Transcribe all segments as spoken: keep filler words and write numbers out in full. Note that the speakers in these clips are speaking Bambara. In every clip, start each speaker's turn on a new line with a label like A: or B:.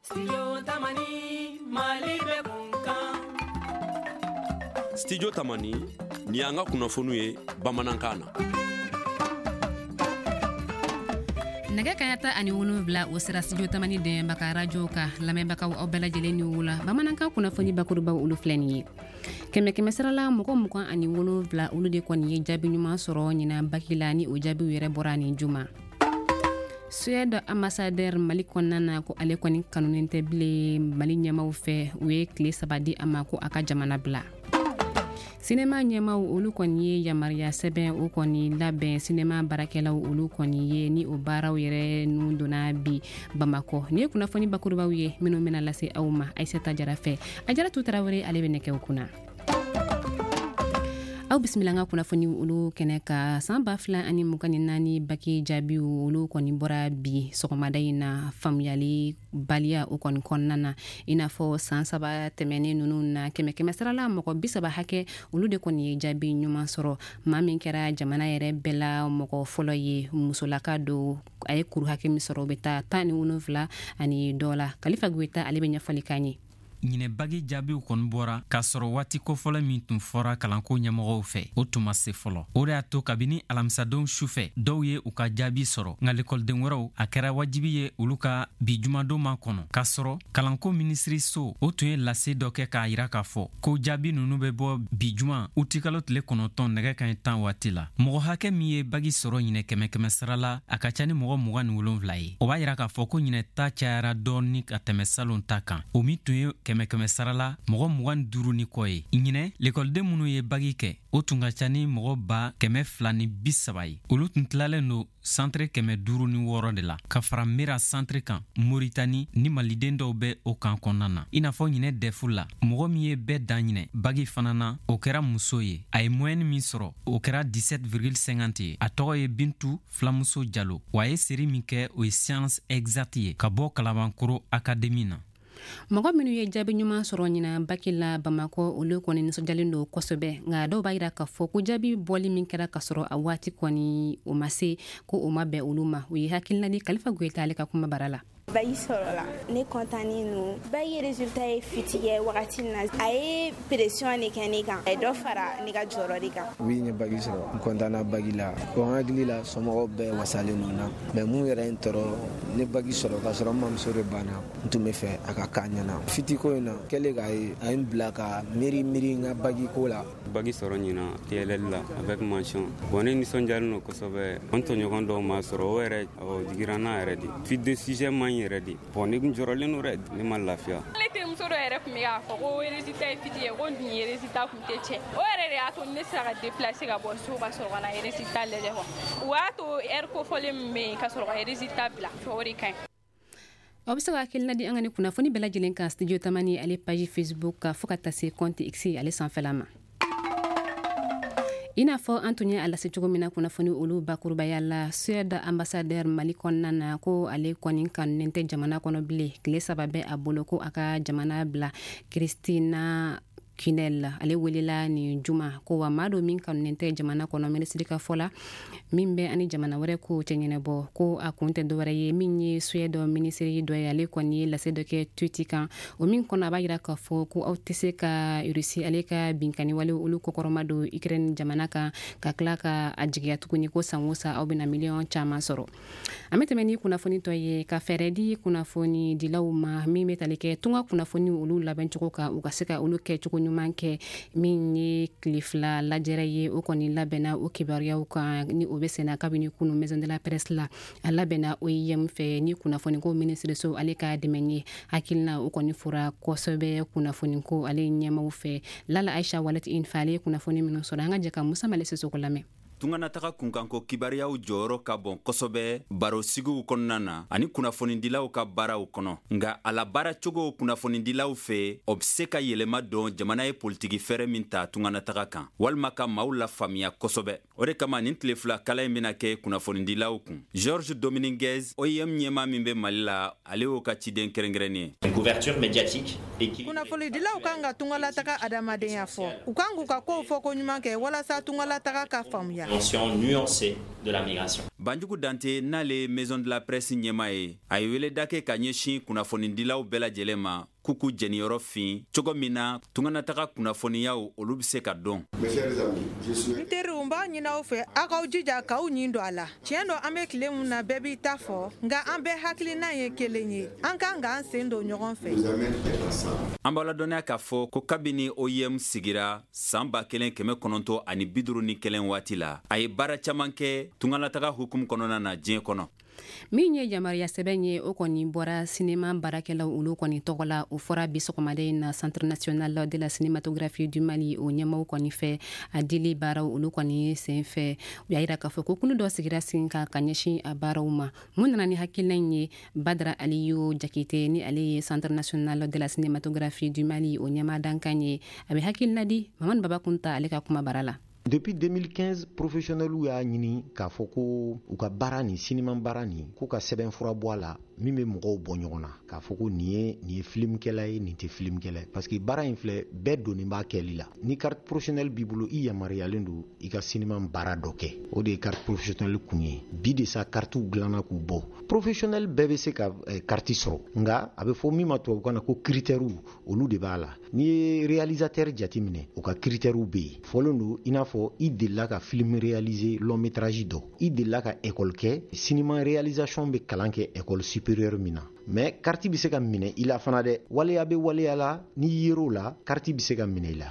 A: Studio Tamani Malibe kunkan.
B: Studio Tamani ni anga kunafonu ye Bamanankana.
C: Nɛgɛ kaɲa ta ani wolonwula o sera studio Tamani dɛmɛ ka radio ka lamɛnbagaw aw bɛɛ lajɛlen ni wula Bamanankan kunnafoni bakurubaw olu filɛ nin ye kɛmɛ kɛmɛ sira la mɔgɔ mugan ani wolonwula olu de kɔni ye jaabi ɲuman sɔrɔ ɲina baki la ni o jaabiw yɛrɛ bɔra nin juma Suède ambassadeur Mali kɔnɔna na ko ale kɔni kanunen tɛ bilen Mali ɲɛmaw fɛ u ye tile saba di a ma ko a ka jamana bila Sinema ɲɛmaw olu kɔni ye yamariya sɛbɛn o kɔni labɛn sinema barakɛlaw olu kɔni ye ni o baaraw yɛrɛ nu donna bi Bamakɔ ni ye kunnafoni bakurubaw ye minnu bɛna lase aw ma Aïssata Jara fɛ a Jara tu Tarawele ale bɛ nɛgɛw kunna aw bisimila nga kunnafoni olu kɛnɛ ka san ba fila ani mugan ni naani baki jaabiw olu kɔni bɔra bi sɔgɔmada in na faamuyali baliya o kɔni kɔnɔna na i n'a fɔ san saba tɛmɛnen ninnu na kɛmɛ kɛmɛ sira la mɔgɔ bi saba hakɛ olu de kɔni ye jaabi ɲuman sɔrɔ maa min kɛra jamana yɛrɛ bɛɛ la mɔgɔ fɔlɔ ye musolaka do a ye kuru hakɛ min sɔrɔ o bɛ taa tan ni wolonwula ani dɔ la Kalifa Goyita ale bɛ ɲɛfɔli k'an ye
D: ɲinɛ bagi jaabiw kɔni bɔra k'a sɔrɔ waati kofɔlɔ min tun fɔra kalanko ɲɛmɔgɔw fɛ o tun ma se fɔlɔ o de y'a to kabini alamisadenw sufɛ dɔw ye u ka jaabi sɔrɔ nka lekɔliden wɛrɛw a kɛra wajibi ye olu ka bi jumadon ma kɔnɔ k'a sɔrɔ kalanko minisiriso o tun ye lase dɔ kɛ k'a yira k'a fɔ ko jaabi nunu bɛ bɔ bi juma utikalo tile kɔnɔntɔn nɛgɛ kaɲɛ tan waati la mɔgɔ hakɛ min ye bagi sɔrɔ ɲinɛ kɛmɛ kɛmɛ sara la a ka ca ni mɔgɔ mugan ni wolonwula ye o b'a yira k'a fɔ ko ɲinɛ ta cayara dɔɔni ka tɛmɛ salon ta kan o min tun ye kɛmɛ kɛmɛ sara la mɔgɔ mugan duuru ni kɔ ye ɲinɛ lekɔliden minnu ye bagi kɛ o tun ka ca ni mɔgɔ ba kɛmɛ fila ni bi saba ye olu tun tilalen do santre kɛmɛ duuru ni wɔɔrɔ de la ka fara mera santre kan Moritani ni maliden dɔw bɛ o kan kɔnɔna na i n'a fɔ ɲinɛ dɛfu la mɔgɔ min ye bɛɛ dan ɲinɛ bagi fana na o kɛra muso ye a ye moyenne min sɔrɔ o kɛra dix-sept virgule cinquante ye a tɔgɔ ye Bintu Filamuso Jalo wa a ye seri min kɛ o ye science exacte ye ka bɔ Kalabankoro académie na
C: mɔgɔ minnu ye jaabi ɲuman sɔrɔ ɲina baki la Bamakɔ olu kɔni nisɔndiyalen do kosɛbɛ nka dɔw b'a yira k'a fɔ ko jaabi bɔli min kɛra ka sɔrɔ a waati kɔni o ma se ko o ma bɛn olu ma u ye hakilina di Kalifa Goyita ale ka kuma bara la
E: Bayi sɔrɔ la ne kɔntanin no bayi résultat ye fiti ye wagati na a ye pression de kɛ ne kan a ye dɔ fara ne ka jɔyɔrɔ de kan
F: oui ne bagi sɔrɔ n kɔntana bagi la bon hakili la somɔgɔw bɛɛ wasalen nɔ na mais mun yɛrɛ n tɔɔrɔ ne bagi sɔrɔ ka sɔrɔ n mamuso de banna n tun bɛ fɛ a ka k'a ɲɛna fiti ko in na kɛlen k'a ye a ye n bila ka miiri miiri n ka bagi ko la
G: bagi sɔrɔ ɲina T L L la avec mention bon ne nisɔndiyalen no kosɛbɛ an tɔɲɔgɔn dɔw ma sɔrɔ o yɛrɛ o digira n na yɛrɛ de fi de sujet man yɛrɛ de bon ne kun jɔrɔlen no dɛ ne ma lafiya
H: ne terimuso dɔ yɛrɛ kun bɛ k'a fɔ ko résultat ye fiti ye ko nin ye résultat kun tɛ tiɲɛ o yɛrɛ de y'a to ne sera ka déplacer ka bɔ so ka sɔrɔ ka na résultat lajɛ quoi o y'a to heure kofɔlen min bɛ yen ka sɔrɔ ka résultat bila o de ka ɲi
C: aw bɛ se ka hakilina di an ka ni kunnafoni bɛɛ lajɛlen kan studio Tamani ale page Facebook ka fo ka taa se compte X ale sanfɛla ma i n'a fɔ an tun ye a lase cogo min na kunnafoni olu bakurubaya la Suède ambassadeur Mali kɔnɔna na ko ale kɔni kanunen tɛ jamana kɔnɔ bilen tile saba bɛ a bolo ko a ka jamana bila Christina Kinel ale welela ni juma ko wa maa dɔ min kanunen tɛ jamana kɔnɔ minisiri ka fɔ la min bɛ ani jamana wɛrɛ ko cɛ ɲɛnɛbɔ ko a kun tɛ dɔwɛrɛ ye min ye Suède minisiri dɔ ye ale kɔni ye lase dɔ kɛ tweet kan o min kɔnɔ a b'a yira k'a fɔ ko aw tɛ se ka Russie ale ka binkani wale olu kɔkɔrɔma don Ukraine jamana kan ka tila ka a jigiya tuguni ko san o san aw bɛna miliyɔn caman sɔrɔ an bɛ tɛmɛ ni kunnafoni tɔ ye ka fɛɛrɛ di kunnafoni dilaw ma min bɛ tali kɛ tunga kunnafoni olu labɛn cogo kan u ka se ka olu kɛ cogo ɲuman kɛ min ye tile fila lajɛrɛ ye o kɔni labɛnna o kibaruyaw kan ni o bɛ senna kabini kunu maison de la presse la a labɛnna O I M fɛ ni kunnafoni ko minisiriso ale ka dɛmɛ ye hakilina o kɔni fɔra kosɛbɛ kunnafoni ko ale ɲɛmaw fɛ Lala Aisha Waleti Infa ale kunnafoni minnu sɔrɔ an ka jɛ ka Musa Male Sisoko lamɛn
I: tunganataga kunkanko kibariyaw jɔyɔrɔ ka bon kosɛbɛ barosigiw kɔnɔna na ani kunnafonidilaw ka baaraw kɔnɔ nga a la baaracogo kunnafonidilaw fɛ o bɛ se ka yɛlɛma dɔn jamana ye politiki fɛrɛ min ta tunganataga kan walima ka maaw la faamuya kosɛbɛ o de kama nin tile fila kala in bɛna kɛ kunnafonidilaw kun Georges Dominguez O I M ɲɛma min bɛ Mali la ale y'o ka ciden kɛrɛnkɛrɛnnen ye
J: couverture médiatique
K: kunnafonidilaw kan ka tungalataga adamadenya fɔ u kan k'u ka kow fɔ ko ɲuman kɛ walasa tungalataga ka faamuya
J: compréhension nuancée de la migration.
I: Banjugu Dante n'ale Maison de la Presse ɲɛma ye a ye wele dake ka ɲɛsin kunnafonidilaw bɛɛ lajɛlen ma kuku jɛniyɔrɔ fin cogo min na tunganataga kunnafoniyaw olu be se ka dɔn.
K: n teriw n b'a ɲinaw fɛ a k'aw jija k'aw ɲin don a la tiɲɛ don an bɛ tile mun na bɛɛ b'i ta fɔ nka an bɛɛ hakilina ye kelen ye an kan k'an sen don ɲɔgɔn fɛ.
I: An b'a ladɔnniya k'a fɔ ko kabini O I M sigira san ba kelen kɛmɛ kɔnɔntɔ ani bi duuru ni kelen waati la a ye baara caman kɛ tunganataga hukumu kɔnɔna na diɲɛ kɔnɔ.
C: Min ye yamariya sɛbɛn ye o kɔni bɔra sinema baarakɛlaw olu kɔni tɔgɔ la o fɔra bi sɔgɔmaden na Centre national de la cinématographie du Mali o ɲɛmaw kɔni fɛ a dili baaraw olu kɔni sen fɛ u y'a yira k'a fɔ ko kulu dɔ sigira sen kan ka ɲɛsin a baaraw ma mun nana ni hakilina ye Badara Aliyu Jakite ni ale ye Centre national de la cinématographie du Mali o ɲɛma dankan ye a bɛ hakilina di Mamadu Baba Kunta ale ka kuma bara la.
L: Depuis deux mille quinze, professionnels y'a ɲini k'a fɔ ko u ka baara ni sinima baara ni k'u ka sɛbɛn fura bɔ a la min bɛ mɔgɔw bɔ ɲɔgɔn na k'a fɔ ko nin ye nin ye filimkɛla ye nin tɛ filimkɛla ye parce que baara in filɛ bɛɛ donnen b'a kɛli la ni carte professionnelle b'i bolo i yamaruyalen don i ka sinima baara dɔ kɛ o de ye carte professionnelle kun ye bi de sa cartes dilanna k'u bɔ professionnel bɛɛ bɛ se ka eh, carte sɔrɔ nka a bɛ fɔ min ma tubabukan na ko critères olu de b'a la n'i ye réalisateur jateminɛ u ka critères bɛ yen fɔlen don i n'a fɔ i delila ka film réaliser long métrage dɔ i delila ka école kɛ cinéma réalisation bɛ kalan kɛ école supérieure min na mais carte bɛ se ka minɛ i la fana dɛ waleya bɛ waleya la n'i yer'o la carte bɛ se ka minɛ i la.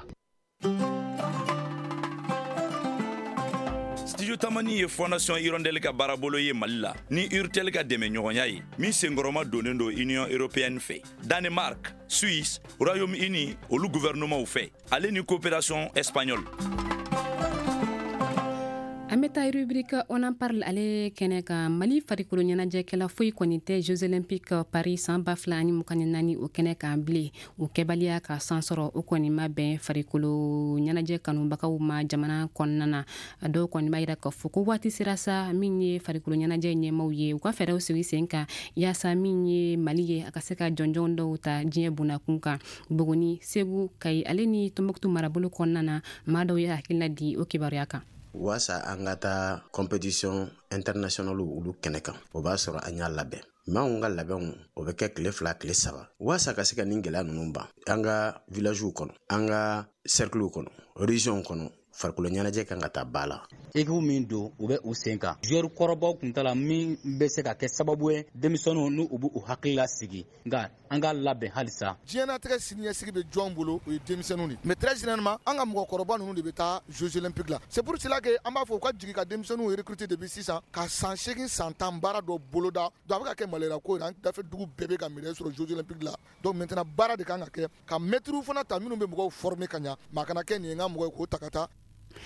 M: Studio Tamani ye Fondation Hirondelle ka baarabolo ye Mali la ni Urtel ka dɛmɛ ɲɔgɔnya ye min senkɔrɔma donnen don Union Européenne fɛ Danemark, Suisse, Royaume-Uni olu gouvernement fɛ ale ni coopération espagnole.
C: An bɛ taa rubrique on en parle ale kɛnɛ kan Mali farikolo ɲɛnajɛkɛla foyi kɔni tɛ Jeux olympiques Paris san ba fila ani mugan ni naani o kɛnɛ kan bilen o kɛbaliya ka san sɔrɔ o kɔni ma bɛn farikolo ɲɛnajɛ kanubagaw ma jamana kɔnɔna na a dɔw kɔni b'a yira k'a fɔ ko waati sera sa min ye farikolo ɲɛnajɛ ɲɛmaw ye u ka fɛɛrɛw sigi sen kan yaasa min ye Mali ye a ka se ka jɔnjɔn dɔw ta diɲɛ bunakun kan Buguni, Segu, Kayi ale ni Tombouctou marabolo kɔnɔna na maa dɔw ye hakilina di o kibaruya kan.
N: Wasa an ka taa compétition internationale olu kɛnɛ kan o b'a sɔrɔ an y'a labɛn m'anw ka labɛnw o bɛ kɛ tile fila tile saba wasa ka se ka nin gɛlɛya ninnu ban an ka villagew kɔnɔ an ka cerclew kɔnɔ région kɔnɔ farikolo ɲɛnajɛ kan ka taa ba la
O: équipe min don u bɛ u sen kan joueur kɔrɔbaw kun tala min bɛ se ka kɛ sababu ye denmisɛnninw n'u u b'u hakili la sigi nka an ka labɛn halisa
P: diɲɛnatigɛ siniɲɛsigi bɛ jɔn bolo o ye denmisɛnninw de mais très généralement an ka mɔgɔkɔrɔba ninnu de bɛ taa Jeux olympiques la c'est pour cela que an b'a fɔ u ka jigi ka denmisɛnninw recruter depuis sisan ka san seegin san tan baara dɔ boloda donc a bɛ ka kɛ malera ko ye an dafe dugu bɛɛ bɛ ka médaille sɔrɔ Jeux olympiques la donc maintenant baara de kan ka kɛ ka maîtres fana ta minnu bɛ mɔgɔw former ka ɲa maa kana kɛ nin ye n ka mɔgɔ ye k'o ta ka taa.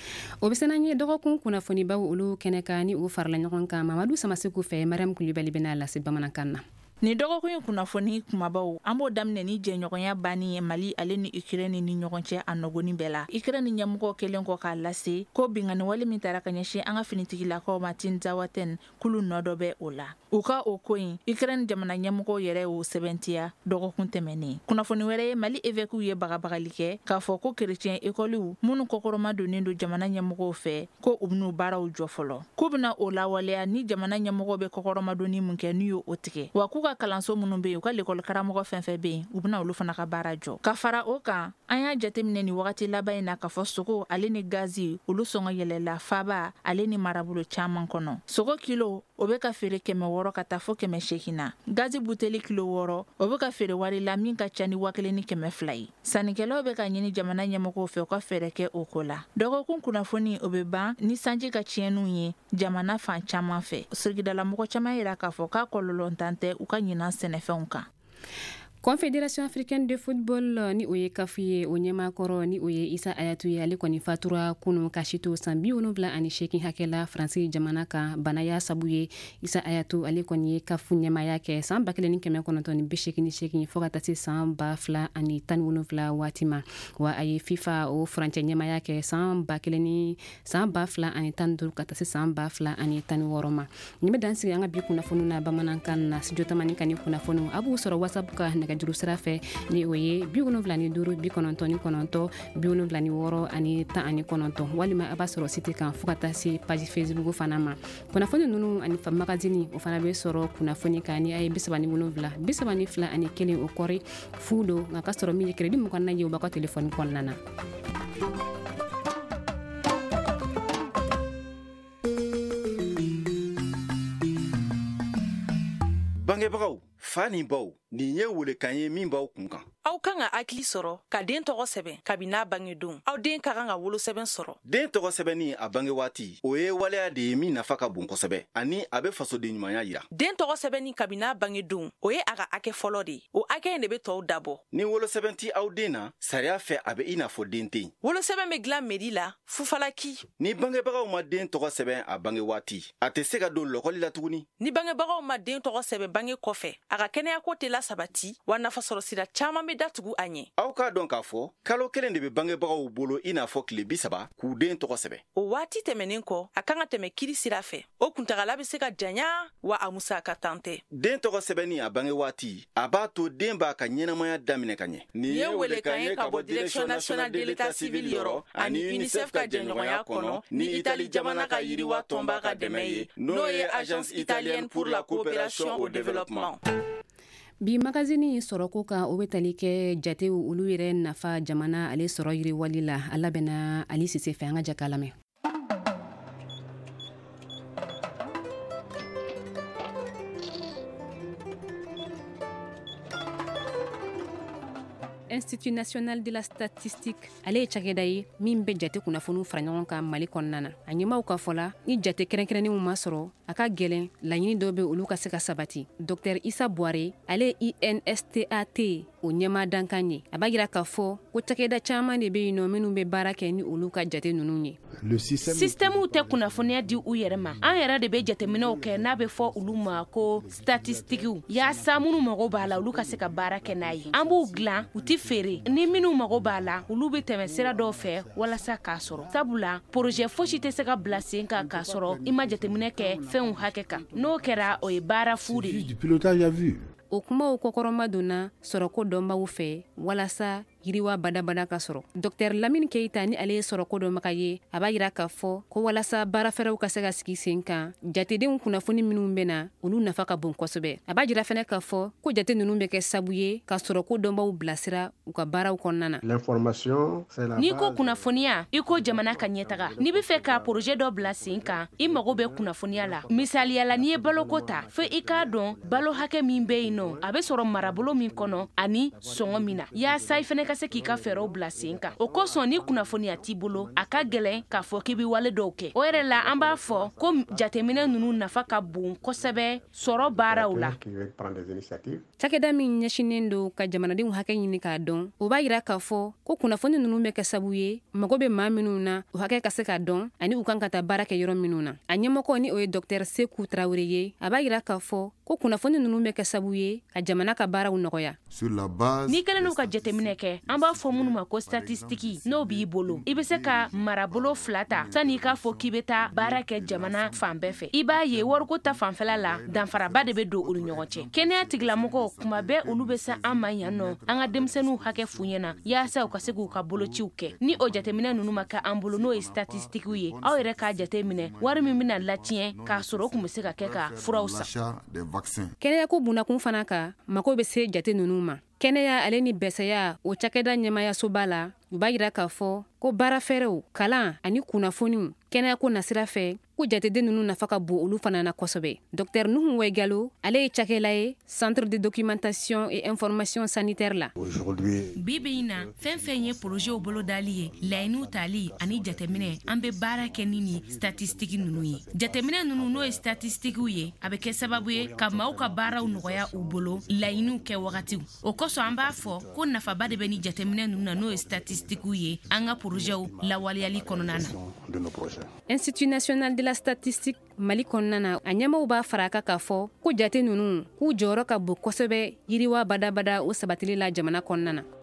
C: O bɛ sena ye dɔgɔkun kunnafonibaw olu kɛnɛ kan ni o farala ɲɔgɔn kan Mamadu Samaseko fɛ Mariam Kulibali bɛna lase bamanankan na.
Q: Ni dɔgɔkun ye kunnafoni kumabaw an b'o daminɛ ni jɛɲɔgɔnya banni ye Mali ale ni Ukraine ni ɲɔgɔn cɛ a nɔgɔni bɛɛ la. Ukraine ɲɛmɔgɔ kelen kɔ k'a lase ko bingani wale min taara ka ɲɛsin an ka finitigilakaw ma Tin Zawaten kulu nɔ dɔ bɛ o la. U ka o ko in Ukraine jamana ɲɛmɔgɔ yɛrɛ y'o sɛbɛntiya dɔgɔkun tɛmɛnen. Kunnafoni wɛrɛ ye Mali évêques ye bagabagali kɛ k'a fɔ ko chrétien écoles minnu kɔkɔrɔma donnen don jamana ɲɛmɔgɔw fɛ ko u bɛn'u baaraw jɔ fɔlɔ. K'u bɛna o lawaleya ni jamana ɲɛmɔgɔ bɛ kɔkɔrɔma donni mun kɛ n'u y'o tigɛ. Wa k'u ka kalanso minnu bɛ yen u ka l'école karamɔgɔ fɛn fɛn bɛ yen u bɛna olu fana ka baara jɔ. Ka fara o kan an y'a jateminɛ ni wagati laban in na k'a fɔ sogo ale ni gazi olu sɔngɔ yɛlɛla faba ale ni marabolo caman kɔnɔ. Sogo kilo o bɛ ka feere kɛmɛ wɔɔrɔ ka taa fo kɛmɛ seegin na. Gazi buteli kilo wɔɔrɔ o bɛ ka feere wari la min ka ca ni wa kelen ni kɛmɛ fila ye. Sannikɛlaw bɛ ka ɲini jamana ɲɛmɔgɔw fɛ u ka fɛɛrɛ kɛ o ko la. Dɔgɔkun kunnafoni o bɛ ban ni sanji ka tiɲɛniw ye jamana fan caman fɛ. Sirigidala mɔgɔ caman yira k'a fɔ k'a kɔlɔlɔntan tɛ u ka ɲinan sɛnɛfɛnw kan. Confédération africaine de football ni o ye kafu ye o ɲɛmakɔrɔ ni o ye Isa Ayatu ye ale kɔni fatura kunu ka si to san bi wolonwula ani seegin hakɛ la Faransi jamana kan banaya sabu ye Isa Ayatu ale kɔni ye kafu ɲɛmaya kɛ san ba kelen ni kɛmɛ kɔnɔntɔn ni bi seegin ni seegin fo ka taa se san ba fila ani tan ni wolonwula waati ma wa a ye FIFA o furancɛ ɲɛmaya kɛ san ba kelen ni san ba fila ani tan ni duuru ka taa se san ba fila ani tan ni wɔɔrɔ ma. Nin bɛ dan sigi an ka bi kunnafoniw na bamanankan na studio tamani kan ni kunnafoniw a b'u sɔrɔ WhatsApp ka
C: nɛgɛjuru sira fɛ ni o ye bi wolonwula ni duuru bi kɔnɔntɔn ni kɔnɔntɔn bi wolonwula ni wɔɔrɔ ani tan ani kɔnɔntɔn walima a b'a sɔrɔ site kan fo ka taa se page facebook fana ma. Kunnafoni nunu ani fa magazine o fana bɛ sɔrɔ kunnafoni kan ni a ye bi saba ni wolonwula bi saba ni fila ani kelen o kɔri fu do nka ka sɔrɔ min ye crédit mugan na ye o b'a ka telefɔni kɔnɔna na.
R: Bangebagaw, fa ni baw, nin ye welekan ye min b'aw kun kan.
Q: Aw kan ka hakili sɔrɔ ka den tɔgɔ sɛbɛn kabin'a bangedon. Aw den ka kan ka wolo sɛbɛn sɔrɔ.
R: Den tɔgɔ sɛbɛnni a bange waati o ye waleya de ye min nafa ka bon kosɛbɛ ani a bɛ fasoden ɲumanya yira.
Q: Den tɔgɔ sɛbɛnni kabin'a bangedon o ye a ka hakɛ fɔlɔ de ye. O hakɛ in de bɛ tɔw dabɔ.
R: Ni wolo sɛbɛn ti aw den na, sariya fɛ a bɛ i n'a fɔ den tɛ yen.
Q: Wolo sɛbɛn bɛ dilan mairie la Fufalaki.
R: Ni bangebagaw ma den tɔgɔ sɛbɛn a bange waati, a tɛ se ka don lɔkɔli la tuguni.
Q: Ni bangebagaw ma den tɔgɔ sɛbɛn bange kɔfɛ, a ka kɛnɛya ko tɛ la sabati wa nafasɔrɔ sira caman bɛ datugu a ɲɛ.
R: Aw k'a dɔn k'a fɔ kalo kelen de bɛ bangebagaw bolo i n'a fɔ tile bi saba k'u den tɔgɔ sɛbɛn.
Q: O waati tɛmɛnen kɔ, a kan ka tɛmɛ kiri sira fɛ. O kuntagala bɛ se ka janya wa a musaka tan tɛ.
R: Den tɔgɔ sɛbɛnni a bange waati, a b'a to den b'a ka ɲɛnamaya daminɛ ka ɲɛ.
Q: Nin ye welekan ye ka bɔ Direction nationale de l'état civil yɔrɔ ani UNICEF ka jɛɲɔgɔnya kɔnɔ ni Itali jamana ka yiriwa tɔnba ka dɛmɛ ye n'o ye Agence italienne pour la coopération au développement.
C: Bi magazine sɔrɔ ko kan o bɛ tali kɛ jatew olu yɛrɛ nafa jamana ale sɔrɔ yiriwali la a labɛnna Ali Sise fɛ an ka jaka lamɛn. Institut national de la statistique ale ye cakɛda ye min bɛ jate kunnafoniw fara ɲɔgɔn kan Mali kɔnɔna na. A ɲɛmaw ka fɔla ni jate kɛrɛnkɛrɛnnenw ma sɔrɔ a ka gɛlɛn laɲini dɔw bɛ olu ka se ka sabati. Docteur Isa Boire ale I N S T A T o ɲɛma dankan ye. A b'a jira k'a fɔ ko cakɛda caman de bɛ yen nɔ minnu bɛ baara kɛ ni olu ka jate ninnu ye.
S: Système tɛ kunnafoniya di u yɛrɛ ma. An yɛrɛ de bɛ jateminɛw kɛ n'a bɛ fɔ olu ma ko statistiques yaasa minnu mago b'a la olu ka se ka baara kɛ n'a ye. An b'u dilan u ti feere ni minnu mago b'a la olu bɛ tɛmɛ sira dɔw fɛ walasa k'a sɔrɔ. Sabula projet fosi tɛ se ka bila sen kan k'a sɔrɔ i ma jateminɛ kɛ fɛnw hakɛ kan. N'o kɛra o ye baara fu de ye.
C: O kumaw kɔkɔrɔma donna sɔrɔko dɔnbaw fɛ walasa yiriwa badabada ka sɔrɔ. Docteur Lamine Keita ni ale ye sɔrɔko dɔnbaga ye a b'a yira k'a fɔ ko walasa baara fɛrɛw ka se ka sigi sen kan jatedenw kunnafoni minnu bɛ na olu nafa ka bon kosɛbɛ. A b'a jira fɛnɛ k'a fɔ ko jate ninnu bɛ kɛ sabu ye ka sɔrɔko dɔnbaw bilasira u ka baaraw kɔnɔna na.
S: N'i ko kunnafoniya i ko jamana ka ɲɛtaga. N'i bɛ fɛ ka projet dɔ bila sen kan i mago bɛ kunnafoniya la. Misaliyala n'i ye baloko ta fo i k'a dɔn balo hakɛ min bɛ yen nɔ a bɛ sɔrɔ marabolo min kɔnɔ ani sɔngɔ min na yaasa i fɛnɛ ka se k'i ka fɛɛrɛw bila sen kan. O kosɔn ni kunnafoniya t'i bolo a ka gɛlɛn k'a fɔ k'i bɛ wale dɔw kɛ. O yɛrɛ la an b'a fɔ ko jateminɛ ninnu nafa ka bon kosɛbɛ sɔrɔ baaraw la.
C: Cakɛda min ɲɛsinen don ka jamanadenw hakɛ ɲini k'a dɔn o b'a yira k'a fɔ ko kunnafoni ninnu bɛ kɛ sabu ye mago bɛ maa minnu na o hakɛ ka se ka dɔn ani u kan ka taa baara kɛ yɔrɔ minnu na. A ɲɛmɔgɔ ni o ye Docteur Sekou Traoré ye a b'a yira k'a fɔ ko kunnafoni ninnu bɛ kɛ sabu ye ka jamana ka baaraw nɔgɔya.
S: N'i kɛlen n'u ka jateminɛ kɛ an b'a fɔ minnu ma ko statistique n'o b'i bolo i bɛ se ka marabolo fila ta san'i k'a fɔ k'i bɛ taa baara kɛ jamana fan bɛɛ fɛ. I b'a ye wariko ta fanfɛla la danfaraba de bɛ don olu ɲɔgɔn cɛ. Kɛnɛya tigilamɔgɔw kuma bɛɛ olu bɛ se an ma yan nɔ an ka denmisɛnninw hakɛ f'u ɲɛna yaasa u ka se k'u ka bolociw kɛ. Ni o jateminɛ ninnu ma kɛ an bolo n'o ye statistique ye aw yɛrɛ k'a jateminɛ wari min bɛna latiɲɛ k'a sɔrɔ o kun bɛ se ka kɛ ka furaw san.
C: Kɛnɛyako bundakun fana kan mako bɛ se jate ninnu ma. Kɛnɛya ale ni bɛsɛya o cakɛda ɲɛmayasoba la u b'a yira k'a fɔ ko baara fɛrɛw kalan ani kunnafoniw kɛnɛyako nasira fɛ ko jateden ninnu nafa ka bon olu fana na kosɛbɛ. Docteur Nuhu Wegalo ale ye cakɛla ye Centre de documentation et information sanitaire la.
S: Bi bi in na fɛn fɛn ye projet bolo dali ye laɲiniw tali ani jateminɛ an bɛ baara kɛ ni ni statistique ninnu ye. Jateminɛ ninnu n'o ye statistiques ye a bɛ kɛ sababu ye ka maaw ka baaraw nɔgɔya u bolo laɲiniw kɛ wagatiw. O kosɔn an b'a fɔ ko nafaba de bɛ ni jateminɛ ninnu na n'o ye statistiques ye an ka projets lawaleyali kɔnɔna na.
C: Institut national de la statistique Mali kɔnɔna na a ɲɛmaw b'a fara kan k'a fɔ ko jate ninnu k'u jɔyɔrɔ ka bon kosɛbɛ yiriwa badabada o sabatili la jamana kɔnɔna na.